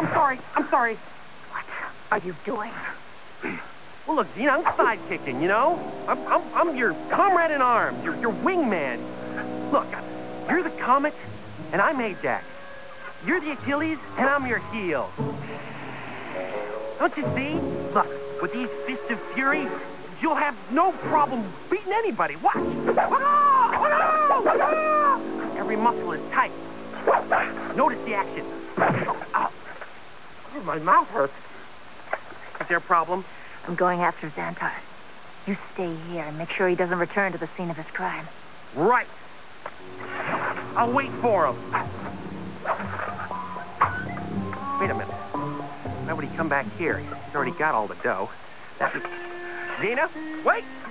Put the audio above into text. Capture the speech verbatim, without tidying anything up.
I'm sorry. I'm sorry. What are you doing? Well, look, Zena, I'm sidekicking, you know? I'm, I'm, I'm your comrade in arms, your, your wingman. Look, you're the Comet, and I'm Ajax. You're the Achilles, and I'm your heel. Don't you see? Look, with these fists of fury, you'll have no problem beating anybody. Watch. Every muscle is tight. Notice the action. Oh, oh, my mouth hurts. Is there a problem? I'm going after Xantar. You stay here and make sure he doesn't return to the scene of his crime. Right. I'll wait for him. Wait a minute. Why would he come back here? He's already got all the dough. That was... Zena, wait!